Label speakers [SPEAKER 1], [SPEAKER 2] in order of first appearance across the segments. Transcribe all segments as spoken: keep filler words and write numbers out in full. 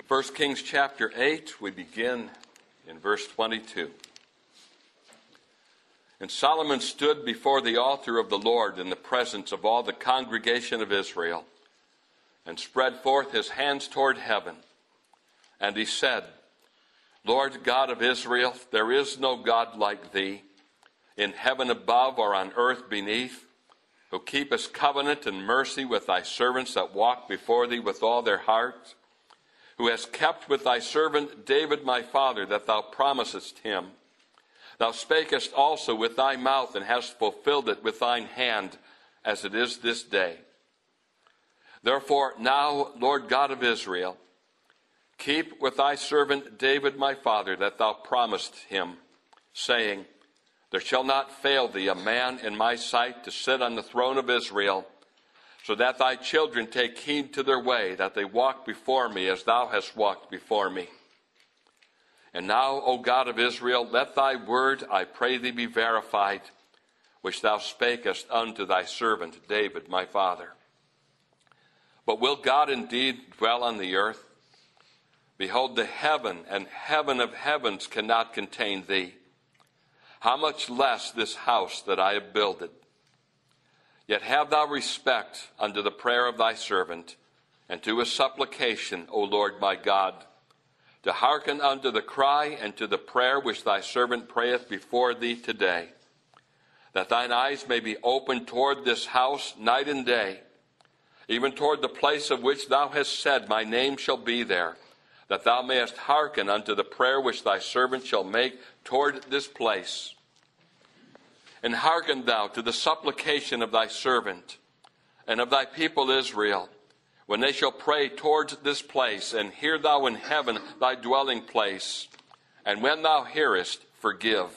[SPEAKER 1] First Kings chapter eight, we begin in verse twenty-two. And Solomon stood before the altar of the Lord in the presence of all the congregation of Israel, and spread forth his hands toward heaven. And he said, Lord God of Israel, there is no God like thee, in heaven above or on earth beneath, who keepest covenant and mercy with thy servants that walk before thee with all their heart, who hast kept with thy servant David my father, that thou promisest him. Thou spakest also with thy mouth, and hast fulfilled it with thine hand, as it is this day. Therefore now, Lord God of Israel, keep with thy servant David my father, that thou promised him, saying, There shall not fail thee a man in my sight to sit on the throne of Israel, so that thy children take heed to their way, that they walk before me as thou hast walked before me. And now, O God of Israel, let thy word, I pray thee, be verified, which thou spakest unto thy servant David my father. But will God indeed dwell on the earth? Behold, the heaven and heaven of heavens cannot contain thee. How much less this house that I have builded? Yet have thou respect unto the prayer of thy servant, and to his supplication, O Lord my God, to hearken unto the cry and to the prayer which thy servant prayeth before thee today, that thine eyes may be opened toward this house night and day, even toward the place of which thou hast said, My name shall be there, that thou mayest hearken unto the prayer which thy servant shall make toward this place. And hearken thou to the supplication of thy servant and of thy people Israel, when they shall pray towards this place, and hear thou in heaven thy dwelling place, and when thou hearest, forgive.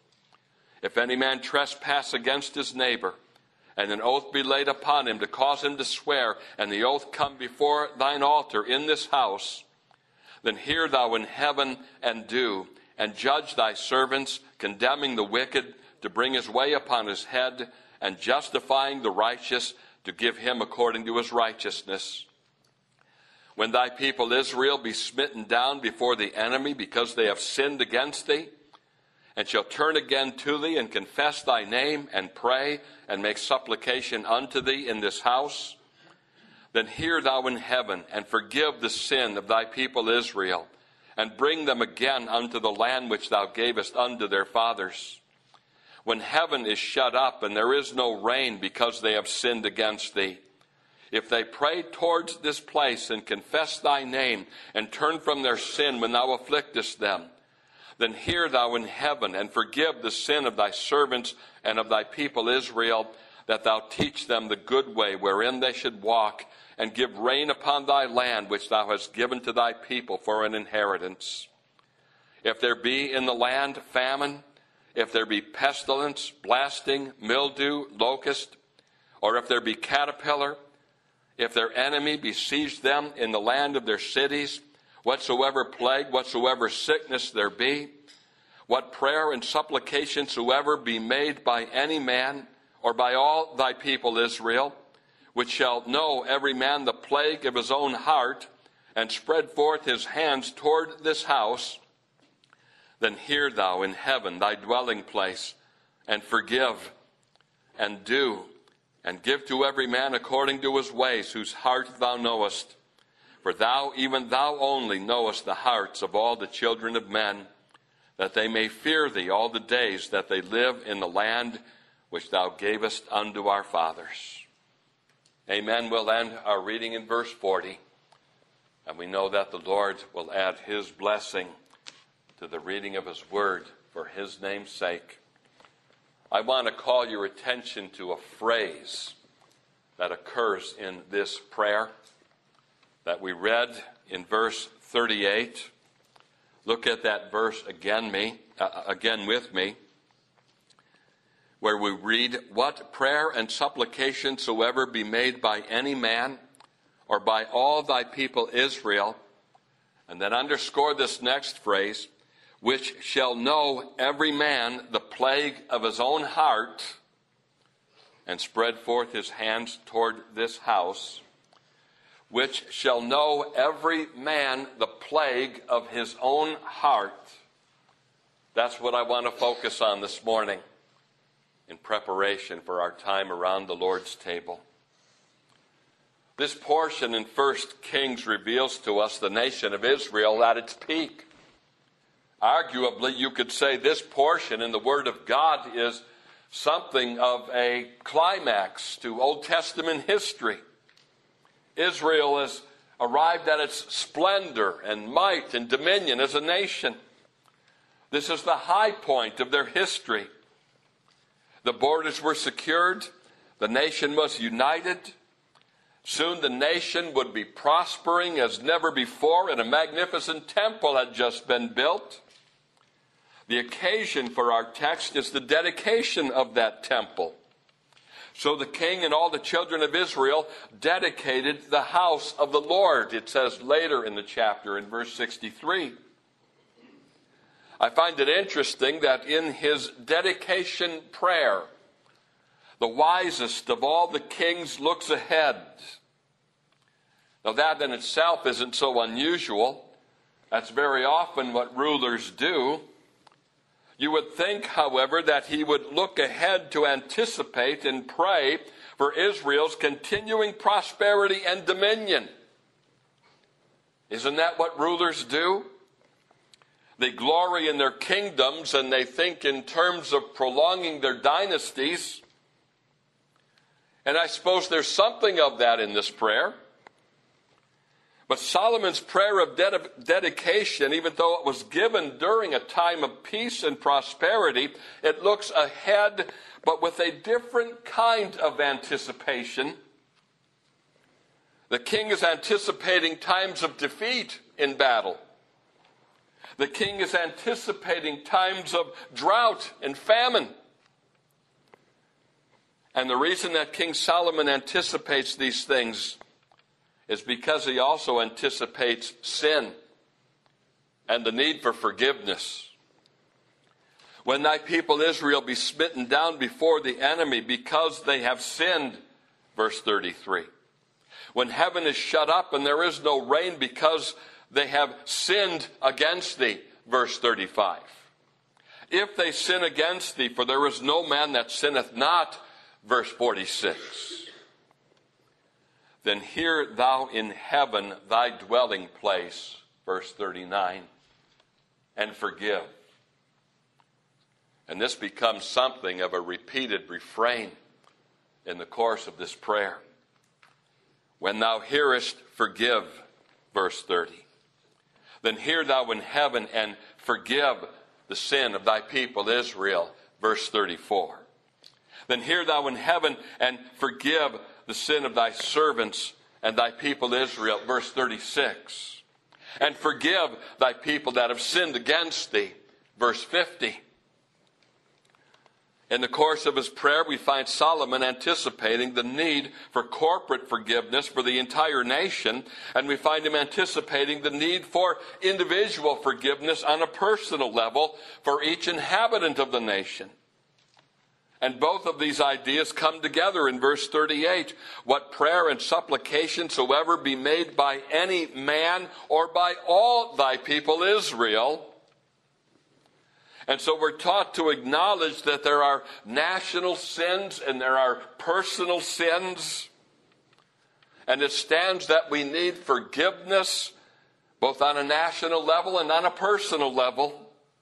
[SPEAKER 1] If any man trespass against his neighbor, and an oath be laid upon him to cause him to swear, and the oath come before thine altar in this house, then hear thou in heaven and do, and judge thy servants, condemning the wicked to bring his way upon his head, and justifying the righteous to give him according to his righteousness. When thy people Israel be smitten down before the enemy, because they have sinned against thee, and shall turn again to thee, and confess thy name, and pray, and make supplication unto thee in this house, then hear thou in heaven, and forgive the sin of thy people Israel, and bring them again unto the land which thou gavest unto their fathers. When heaven is shut up, and there is no rain, because they have sinned against thee, if they pray towards this place, and confess thy name, and turn from their sin when thou afflictest them, then hear thou in heaven, and forgive the sin of thy servants and of thy people Israel, that thou teach them the good way wherein they should walk, and give rain upon thy land which thou hast given to thy people for an inheritance. If there be in the land famine, if there be pestilence, blasting, mildew, locust, or if there be caterpillar, if their enemy besiege them in the land of their cities, whatsoever plague, whatsoever sickness there be, what prayer and supplication soever be made by any man, or by all thy people Israel, which shall know every man the plague of his own heart, and spread forth his hands toward this house, then hear thou in heaven thy dwelling place, and forgive, and do, and give to every man according to his ways, whose heart thou knowest. For thou, even thou only, knowest the hearts of all the children of men, that they may fear thee all the days that they live in the land which thou gavest unto our fathers. Amen. We'll end our reading in verse forty, and we know that the Lord will add his blessing to the reading of his word for his name's sake. I want to call your attention to a phrase that occurs in this prayer that we read in verse thirty-eight. Look at that verse again, me, uh, again with me, where we read, What prayer and supplication soever be made by any man, or by all thy people Israel, and then underscore this next phrase, which shall know every man the plague of his own heart, and spread forth his hands toward this house, which shall know every man the plague of his own heart. That's what I want to focus on this morning in preparation for our time around the Lord's table. This portion in First Kings reveals to us the nation of Israel at its peak. Arguably, you could say this portion in the Word of God is something of a climax to Old Testament history. Israel has arrived at its splendor and might and dominion as a nation. This is the high point of their history. The borders were secured. The nation was united. Soon the nation would be prospering as never before, and a magnificent temple had just been built. The occasion for our text is the dedication of that temple. So the king and all the children of Israel dedicated the house of the Lord, it says later in the chapter in verse sixty-three. I find it interesting that in his dedication prayer, the wisest of all the kings looks ahead. Now that in itself isn't so unusual. That's very often what rulers do. You would think, however, that he would look ahead to anticipate and pray for Israel's continuing prosperity and dominion. Isn't that what rulers do? They glory in their kingdoms and they think in terms of prolonging their dynasties. And I suppose there's something of that in this prayer. But Solomon's prayer of ded- dedication, even though it was given during a time of peace and prosperity, it looks ahead, but with a different kind of anticipation. The king is anticipating times of defeat in battle. The king is anticipating times of drought and famine. And the reason that King Solomon anticipates these things is because he also anticipates sin and the need for forgiveness. When thy people Israel be smitten down before the enemy because they have sinned, verse thirty-three. When heaven is shut up and there is no rain because they have sinned against thee, verse thirty-five. If they sin against thee, for there is no man that sinneth not, verse forty-six. Then hear thou in heaven thy dwelling place, verse thirty-nine, and forgive. And this becomes something of a repeated refrain in the course of this prayer. When thou hearest, forgive, verse thirty. Then hear thou in heaven and forgive the sin of thy people Israel, verse thirty-four. Then hear thou in heaven and forgive the sin of thy servants and thy people Israel, verse thirty-six. And forgive thy people that have sinned against thee, verse fifty. In the course of his prayer, we find Solomon anticipating the need for corporate forgiveness for the entire nation, and we find him anticipating the need for individual forgiveness on a personal level for each inhabitant of the nation. And both of these ideas come together in verse thirty-eight. What prayer and supplication soever be made by any man or by all thy people Israel. And so we're taught to acknowledge that there are national sins and there are personal sins. And it stands that we need forgiveness both on a national level and on a personal level.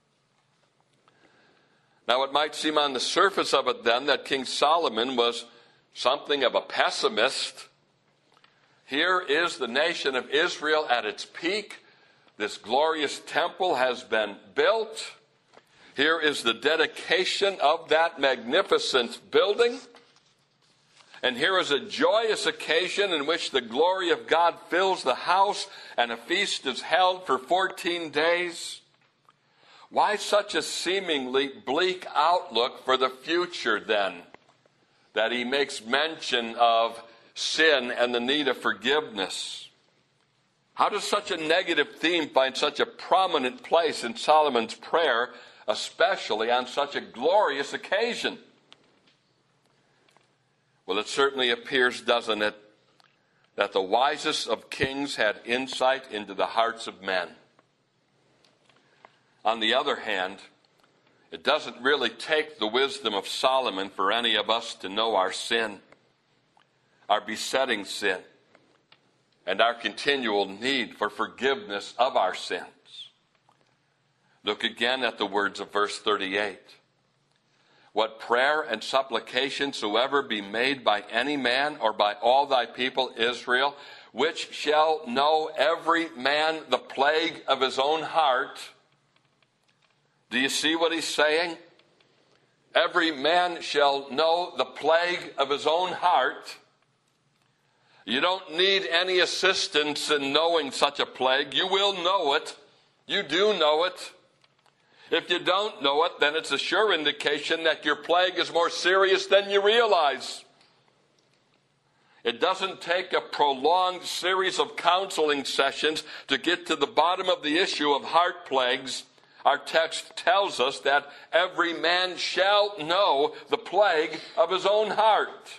[SPEAKER 1] Now, it might seem on the surface of it then that King Solomon was something of a pessimist. Here is the nation of Israel at its peak. This glorious temple has been built. Here is the dedication of that magnificent building. And here is a joyous occasion in which the glory of God fills the house and a feast is held for fourteen days. Why such a seemingly bleak outlook for the future then, that he makes mention of sin and the need of forgiveness? How does such a negative theme find such a prominent place in Solomon's prayer, especially on such a glorious occasion? Well, it certainly appears, doesn't it, that the wisest of kings had insight into the hearts of men. On the other hand, it doesn't really take the wisdom of Solomon for any of us to know our sin, our besetting sin, and our continual need for forgiveness of our sins. Look again at the words of verse thirty-eight. What prayer and supplication soever be made by any man or by all thy people Israel, which shall know every man the plague of his own heart. Do you see what he's saying? Every man shall know the plague of his own heart. You don't need any assistance in knowing such a plague. You will know it. You do know it. If you don't know it, then it's a sure indication that your plague is more serious than you realize. It doesn't take a prolonged series of counseling sessions to get to the bottom of the issue of heart plagues. Our text tells us that every man shall know the plague of his own heart.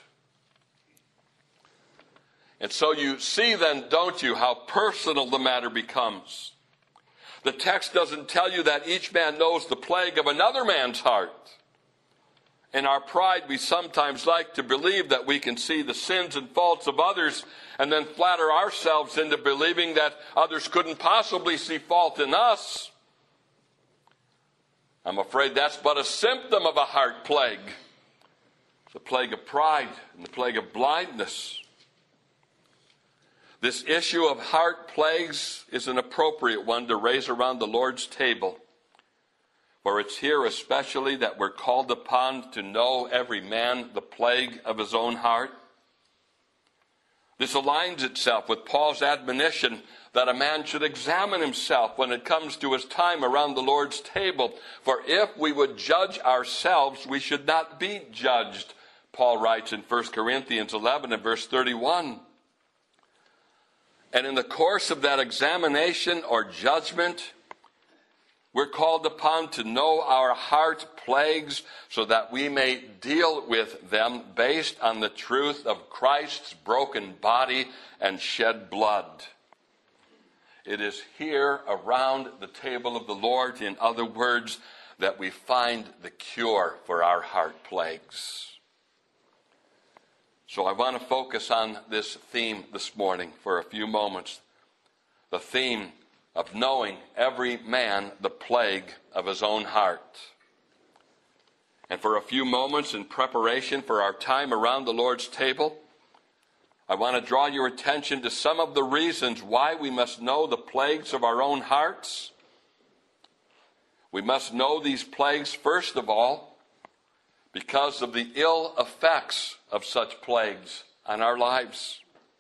[SPEAKER 1] And so you see then, don't you, how personal the matter becomes. The text doesn't tell you that each man knows the plague of another man's heart. In our pride, we sometimes like to believe that we can see the sins and faults of others and then flatter ourselves into believing that others couldn't possibly see fault in us. I'm afraid that's but a symptom of a heart plague. The plague of pride and the plague of blindness. This issue of heart plagues is an appropriate one to raise around the Lord's table. For it's here especially that we're called upon to know every man the plague of his own heart. This aligns itself with Paul's admonition that a man should examine himself when it comes to his time around the Lord's table. For if we would judge ourselves, we should not be judged, Paul writes in First Corinthians eleven and verse thirty-one. And in the course of that examination or judgment, we're called upon to know our heart plagues so that we may deal with them based on the truth of Christ's broken body and shed blood. It is here around the table of the Lord, in other words, that we find the cure for our heart plagues. So I want to focus on this theme this morning for a few moments. The theme of knowing every man the plague of his own heart. And for a few moments in preparation for our time around the Lord's table, I want to draw your attention to some of the reasons why we must know the plagues of our own hearts. We must know these plagues, first of all, because of the ill effects of such plagues on our lives.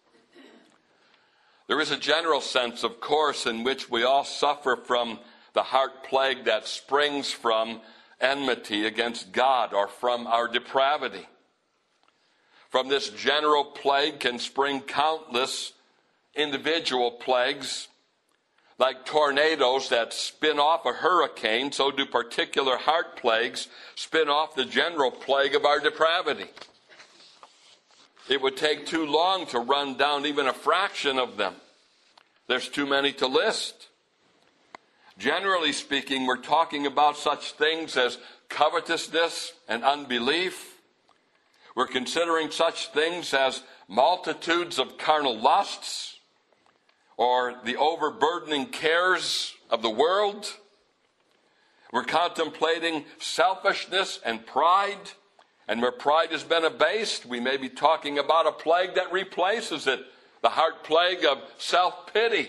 [SPEAKER 1] There is a general sense, of course, in which we all suffer from the heart plague that springs from enmity against God or from our depravity. From this general plague can spring countless individual plagues. Like tornadoes that spin off a hurricane, so do particular heart plagues spin off the general plague of our depravity. It would take too long to run down even a fraction of them. There's too many to list. Generally speaking, we're talking about such things as covetousness and unbelief. We're considering such things as multitudes of carnal lusts, or the overburdening cares of the world. We're contemplating selfishness and pride, and where pride has been abased, we may be talking about a plague that replaces it, the heart plague of self-pity.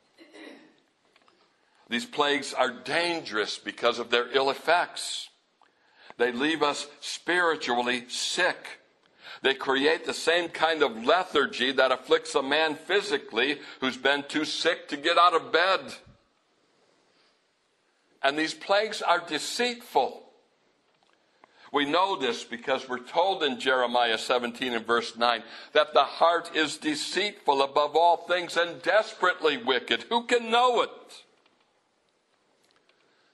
[SPEAKER 1] These plagues are dangerous because of their ill effects. They leave us spiritually sick. They create the same kind of lethargy that afflicts a man physically who's been too sick to get out of bed. And these plagues are deceitful. We know this because we're told in Jeremiah seventeen and verse nine that the heart is deceitful above all things and desperately wicked. Who can know it?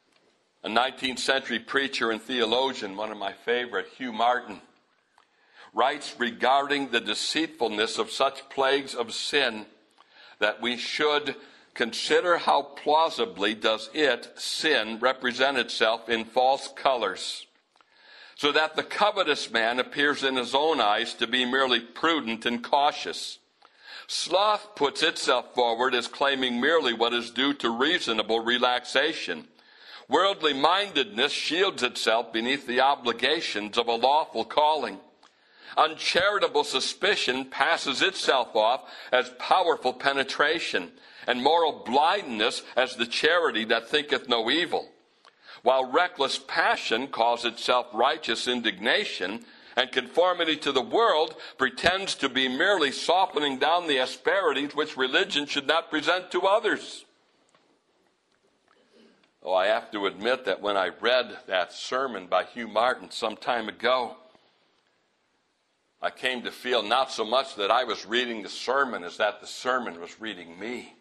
[SPEAKER 1] A nineteenth century preacher and theologian, one of my favorite, Hugh Martin, writes regarding the deceitfulness of such plagues of sin that we should consider how plausibly does it, sin, represent itself in false colors, so that the covetous man appears in his own eyes to be merely prudent and cautious. Sloth puts itself forward as claiming merely what is due to reasonable relaxation. Worldly mindedness shields itself beneath the obligations of a lawful calling. Uncharitable suspicion passes itself off as powerful penetration, and moral blindness as the charity that thinketh no evil, while reckless passion calls itself righteous indignation, and conformity to the world pretends to be merely softening down the asperities which religion should not present to others. Oh, I have to admit that when I read that sermon by Hugh Martin some time ago, I came to feel not so much that I was reading the sermon as that the sermon was reading me.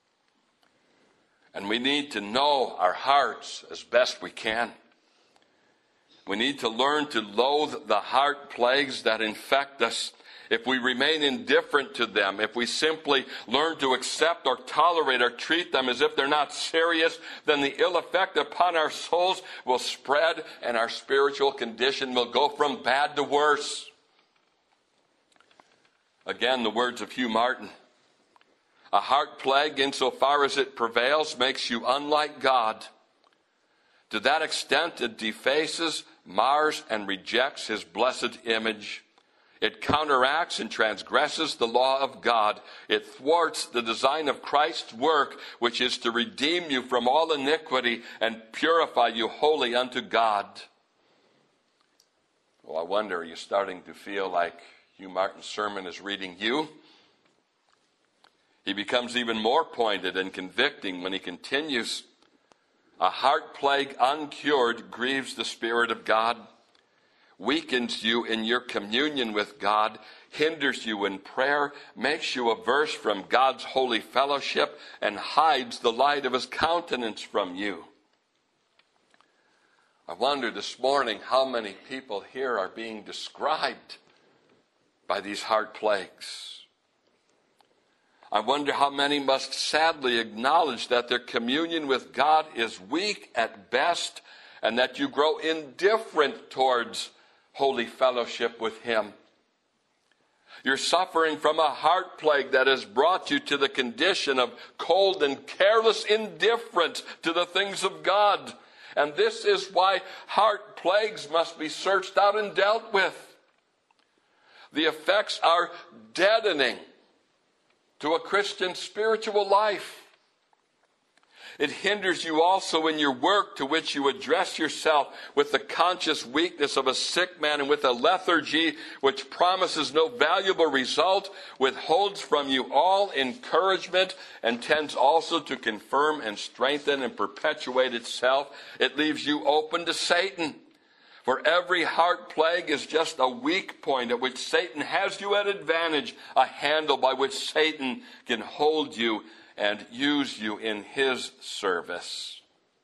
[SPEAKER 1] And we need to know our hearts as best we can. We need to learn to loathe the heart plagues that infect us. If we remain indifferent to them, if we simply learn to accept or tolerate or treat them as if they're not serious, then the ill effect upon our souls will spread and our spiritual condition will go from bad to worse. Again, the words of Hugh Martin. A heart plague, insofar as it prevails, makes you unlike God. To that extent, it defaces, mars, and rejects His blessed image. It counteracts and transgresses the law of God. It thwarts the design of Christ's work, which is to redeem you from all iniquity and purify you wholly unto God. Well, I wonder, are you starting to feel like Hugh Martin's sermon is reading you? He becomes even more pointed and convicting when he continues. A heart plague uncured grieves the Spirit of God, weakens you in your communion with God, hinders you in prayer, makes you averse from God's holy fellowship, and hides the light of His countenance from you. I wonder this morning how many people here are being described by these heart plagues. I wonder how many must sadly acknowledge that their communion with God is weak at best, and that you grow indifferent towards holy fellowship with Him. You're suffering from a heart plague that has brought you to the condition of cold and careless indifference to the things of God. And this is why heart plagues must be searched out and dealt with. The effects are deadening to a Christian spiritual life. It hinders you also in your work, to which you address yourself with the conscious weakness of a sick man and with a lethargy which promises no valuable result, withholds from you all encouragement, and tends also to confirm and strengthen and perpetuate itself. It leaves you open to Satan. For every heart plague is just a weak point at which Satan has you at advantage, a handle by which Satan can hold you and use you in his service.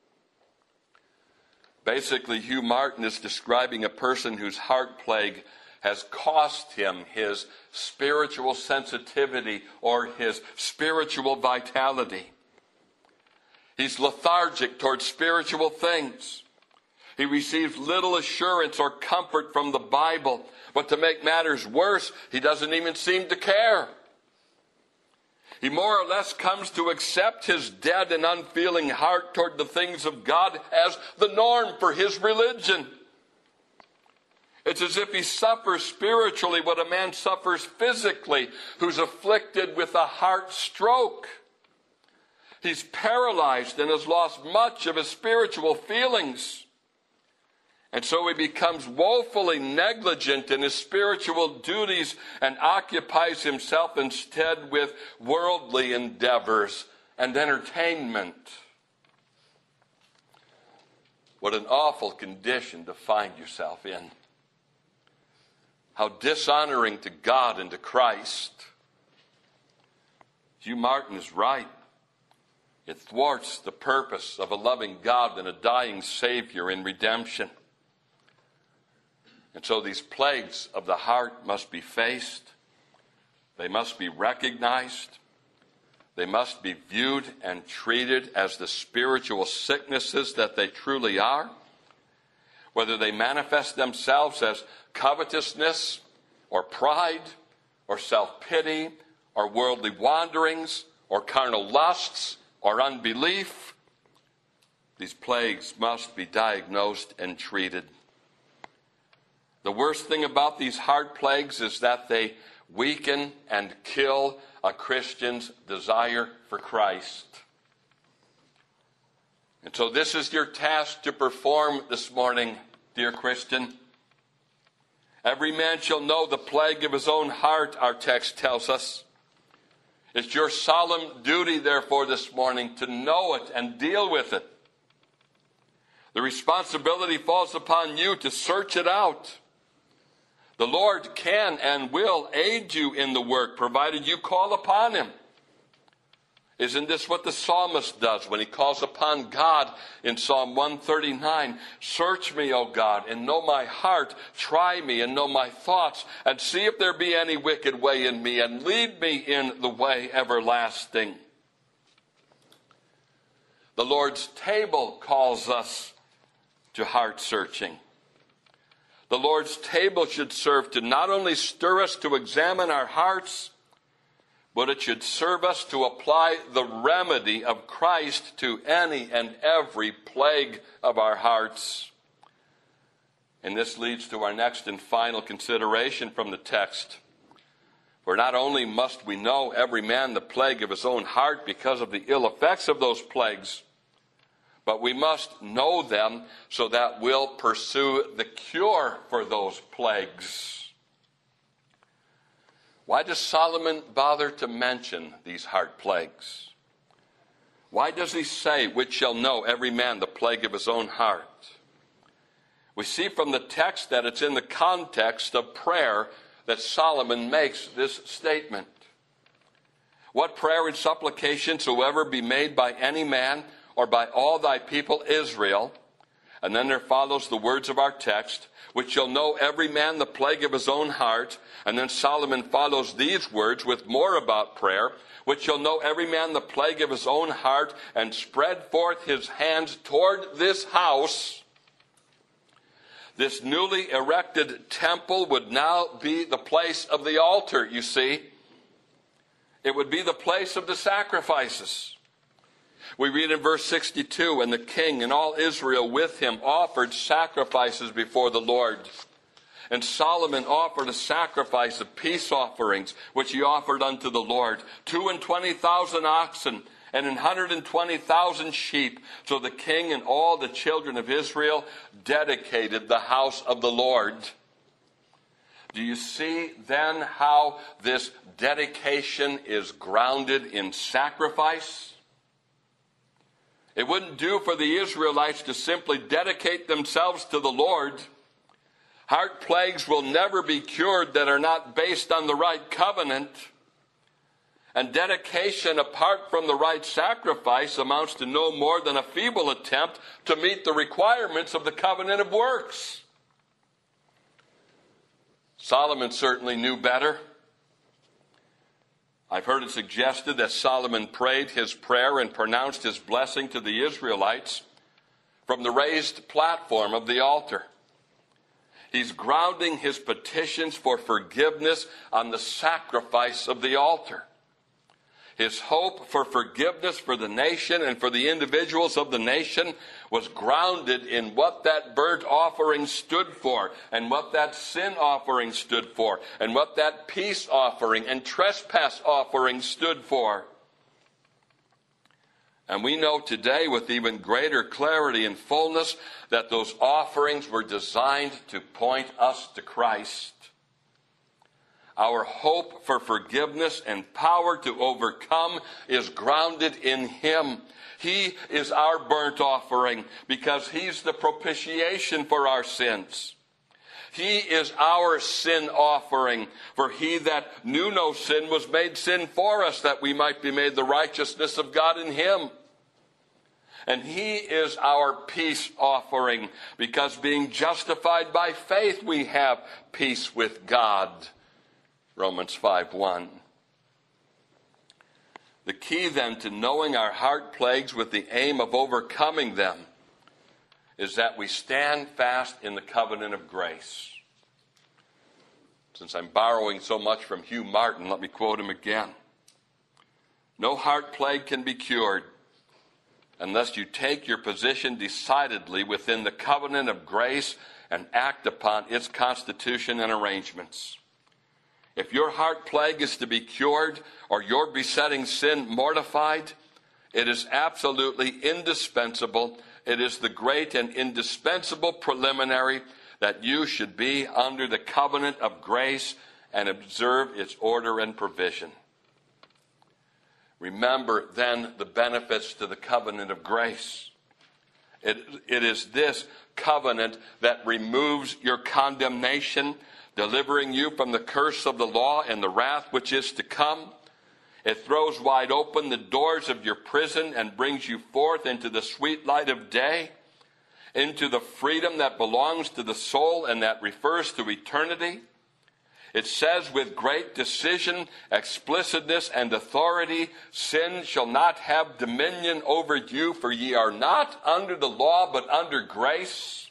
[SPEAKER 1] Basically, Hugh Martin is describing a person whose heart plague has cost him his spiritual sensitivity or his spiritual vitality. He's lethargic towards spiritual things. He receives little assurance or comfort from the Bible. But to make matters worse, he doesn't even seem to care. He more or less comes to accept his dead and unfeeling heart toward the things of God as the norm for his religion. It's as if he suffers spiritually what a man suffers physically who's afflicted with a heart stroke. He's paralyzed and has lost much of his spiritual feelings. And so he becomes woefully negligent in his spiritual duties and occupies himself instead with worldly endeavors and entertainment. What an awful condition to find yourself in. How dishonoring to God and to Christ. Hugh Martin is right. It thwarts the purpose of a loving God and a dying Savior in redemption. And so these plagues of the heart must be faced. They must be recognized. They must be viewed and treated as the spiritual sicknesses that they truly are. Whether they manifest themselves as covetousness or pride or self-pity or worldly wanderings or carnal lusts or unbelief, these plagues must be diagnosed and treated. The worst thing about these heart plagues is that they weaken and kill a Christian's desire for Christ. And so this is your task to perform this morning, dear Christian. Every man shall know the plague of his own heart, our text tells us. It's your solemn duty, therefore, this morning to know it and deal with it. The responsibility falls upon you to search it out. The Lord can and will aid you in the work, provided you call upon him. Isn't this what the psalmist does when he calls upon God in Psalm one thirty-nine? Search me, O God, and know my heart. Try me and know my thoughts, and see if there be any wicked way in me, and lead me in the way everlasting. The Lord's table calls us to heart searching. The Lord's table should serve to not only stir us to examine our hearts, but it should serve us to apply the remedy of Christ to any and every plague of our hearts. And this leads to our next and final consideration from the text. For not only must we know every man the plague of his own heart because of the ill effects of those plagues, but we must know them so that we'll pursue the cure for those plagues. Why does Solomon bother to mention these heart plagues? Why does he say, which shall know every man the plague of his own heart? We see from the text that it's in the context of prayer that Solomon makes this statement. What prayer and supplication soever be made by any man or by all thy people Israel, and then there follows the words of our text, which shall know every man the plague of his own heart. And then Solomon follows these words with more about prayer, which shall know every man the plague of his own heart, and spread forth his hands toward this house. This newly erected temple would now be the place of the altar, you see. It would be the place of the sacrifices. We read in verse sixty-two, and the king and all Israel with him offered sacrifices before the Lord. And Solomon offered a sacrifice of peace offerings, which he offered unto the Lord, two and twenty thousand oxen, and an hundred and twenty thousand sheep. So the king and all the children of Israel dedicated the house of the Lord. Do you see then how this dedication is grounded in sacrifice? It wouldn't do for the Israelites to simply dedicate themselves to the Lord. Heart plagues will never be cured that are not based on the right covenant. And dedication apart from the right sacrifice amounts to no more than a feeble attempt to meet the requirements of the covenant of works. Solomon certainly knew better. I've heard it suggested that Solomon prayed his prayer and pronounced his blessing to the Israelites from the raised platform of the altar. He's grounding his petitions for forgiveness on the sacrifice of the altar. His hope for forgiveness for the nation and for the individuals of the nation was grounded in what that burnt offering stood for, and what that sin offering stood for, and what that peace offering and trespass offering stood for. And we know today with even greater clarity and fullness that those offerings were designed to point us to Christ. Our hope for forgiveness and power to overcome is grounded in Him. He is our burnt offering because He's the propitiation for our sins. He is our sin offering, for He that knew no sin was made sin for us, that we might be made the righteousness of God in Him. And he is our peace offering, because being justified by faith, we have peace with God. Romans five one. The key then to knowing our heart plagues with the aim of overcoming them is that we stand fast in the covenant of grace. Since I'm borrowing so much from Hugh Martin, let me quote him again. No heart plague can be cured unless you take your position decidedly within the covenant of grace and act upon its constitution and arrangements. If your heart plague is to be cured or your besetting sin mortified, it is absolutely indispensable. It is the great and indispensable preliminary that you should be under the covenant of grace and observe its order and provision. Remember then the benefits to the covenant of grace. It, it is this covenant that removes your condemnation, delivering you from the curse of the law and the wrath which is to come. It throws wide open the doors of your prison and brings you forth into the sweet light of day, into the freedom that belongs to the soul and that refers to eternity. It says with great decision, explicitness, and authority, sin shall not have dominion over you, for ye are not under the law, but under grace.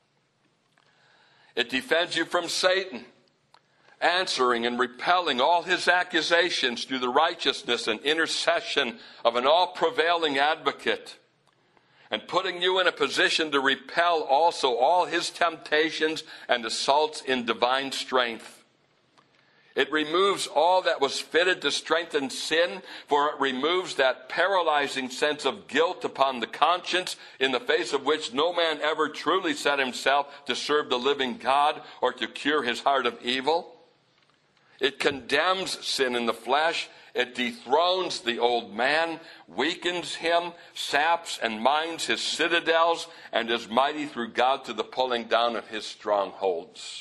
[SPEAKER 1] It defends you from Satan, answering and repelling all his accusations through the righteousness and intercession of an all-prevailing advocate, and putting you in a position to repel also all his temptations and assaults in divine strength. It removes all that was fitted to strengthen sin, for it removes that paralyzing sense of guilt upon the conscience, in the face of which no man ever truly set himself to serve the living God or to cure his heart of evil. It condemns sin in the flesh. It dethrones the old man, weakens him, saps and mines his citadels, and is mighty through God to the pulling down of his strongholds.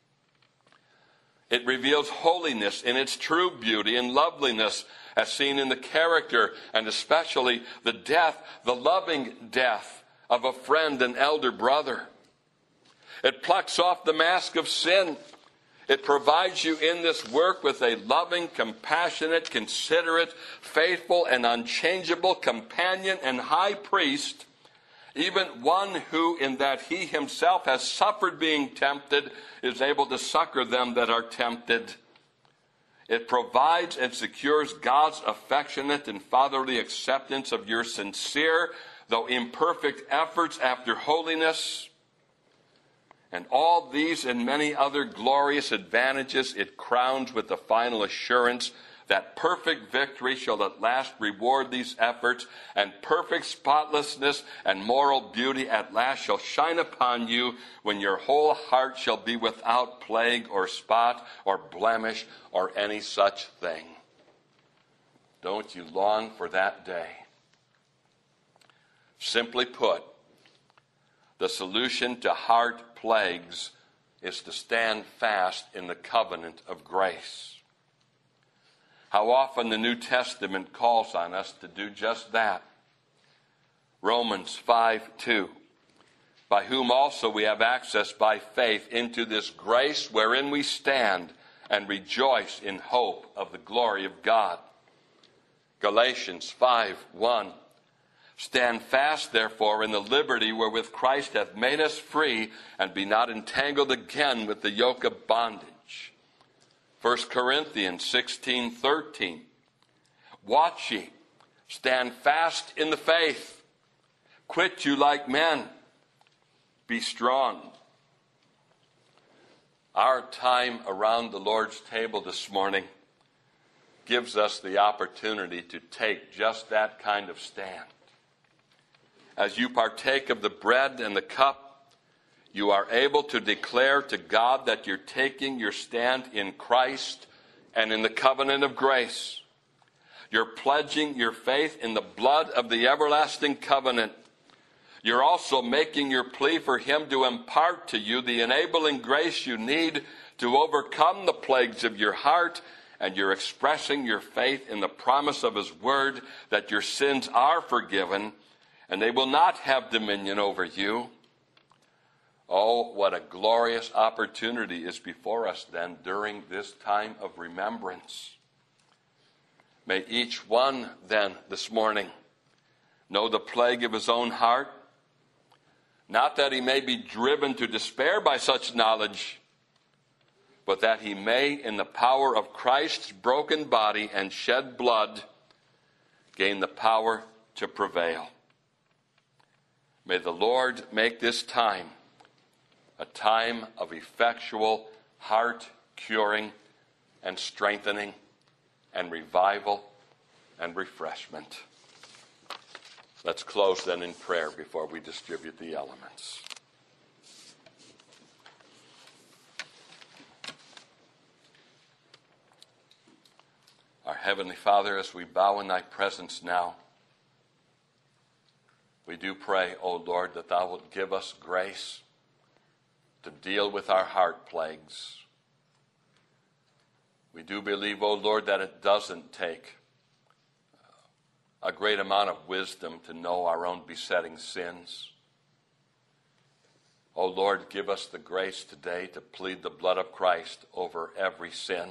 [SPEAKER 1] It reveals holiness in its true beauty and loveliness, as seen in the character and especially the death, the loving death of a friend and elder brother. It plucks off the mask of sin. It provides you in this work with a loving, compassionate, considerate, faithful, and unchangeable companion and high priest, even one who, in that he himself has suffered being tempted, is able to succor them that are tempted. It provides and secures God's affectionate and fatherly acceptance of your sincere, though imperfect, efforts after holiness. And all these and many other glorious advantages it crowns with the final assurance that perfect victory shall at last reward these efforts, and perfect spotlessness and moral beauty at last shall shine upon you, when your whole heart shall be without plague or spot or blemish or any such thing. Don't you long for that day? Simply put, the solution to heart plagues is to stand fast in the covenant of grace. How often the New Testament calls on us to do just that. Romans five two, by whom also we have access by faith into this grace wherein we stand and rejoice in hope of the glory of God. Galatians five one, stand fast therefore in the liberty wherewith Christ hath made us free, and be not entangled again with the yoke of bondage. First Corinthians sixteen thirteen, watch ye, stand fast in the faith, quit you like men, be strong. Our time around the Lord's table this morning gives us the opportunity to take just that kind of stand. As you partake of the bread and the cup, you are able to declare to God that you're taking your stand in Christ and in the covenant of grace. You're pledging your faith in the blood of the everlasting covenant. You're also making your plea for him to impart to you the enabling grace you need to overcome the plagues of your heart, and you're expressing your faith in the promise of his word that your sins are forgiven and they will not have dominion over you. Oh, what a glorious opportunity is before us then during this time of remembrance. May each one then this morning know the plague of his own heart, not that he may be driven to despair by such knowledge, but that he may, in the power of Christ's broken body and shed blood, gain the power to prevail. May the Lord make this time a time of effectual heart curing and strengthening and revival and refreshment. Let's close then in prayer before we distribute the elements. Our Heavenly Father, as we bow in thy presence now, we do pray, O Lord, that thou wilt give us grace to deal with our heart plagues. We do believe, O Lord, that it doesn't take a great amount of wisdom to know our own besetting sins. O Lord, give us the grace today to plead the blood of Christ over every sin.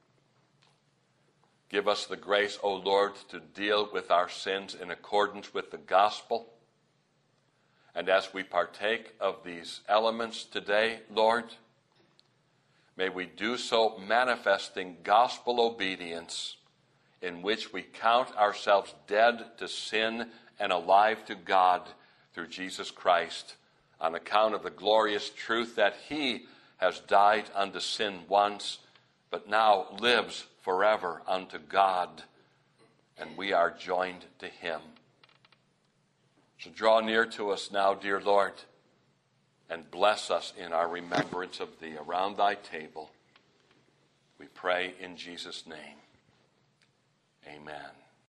[SPEAKER 1] Give us the grace, O Lord, to deal with our sins in accordance with the gospel. And as we partake of these elements today, Lord, may we do so manifesting gospel obedience, in which we count ourselves dead to sin and alive to God through Jesus Christ, on account of the glorious truth that he has died unto sin once, but now lives forever unto God, and we are joined to him. So draw near to us now, dear Lord, and bless us in our remembrance of thee around thy table. We pray in Jesus' name. Amen.